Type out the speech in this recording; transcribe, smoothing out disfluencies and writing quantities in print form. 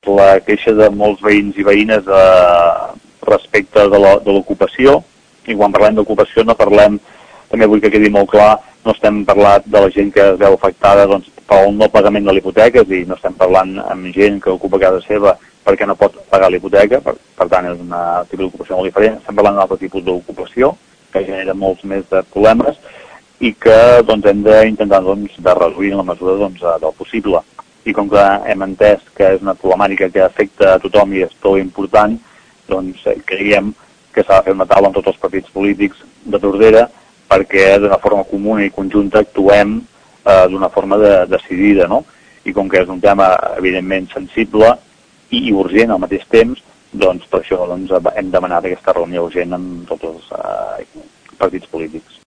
la queixa de molts veïns i veïnes respecte de l'ocupació, i quan parlem d'ocupació no parlem, també vull que quedi molt clar, no estem parlant de la gent que es veu afectada doncs, pel no pagament de la hipoteca, és a dir, no estem parlant amb gent que ocupa casa seva perquè no pot pagar la hipoteca, per tant és un tipus d'ocupació molt diferent, estem parlant d'un altre tipus d'ocupació que genera molts més de problemes i que doncs, hem d'intentar de reduir en la mesura del possible. I com que hem entès que és una problemàtica que afecta a tothom i és prou important, doncs creiem que s'ha de fer una taula amb tots els partits polítics de Tordera perquè d'una forma comuna i conjunta actuem d'una forma decidida, no? I com que és un tema evidentment sensible i urgent al mateix temps, doncs per això hem demanat aquesta reunió urgent amb tots els partits polítics.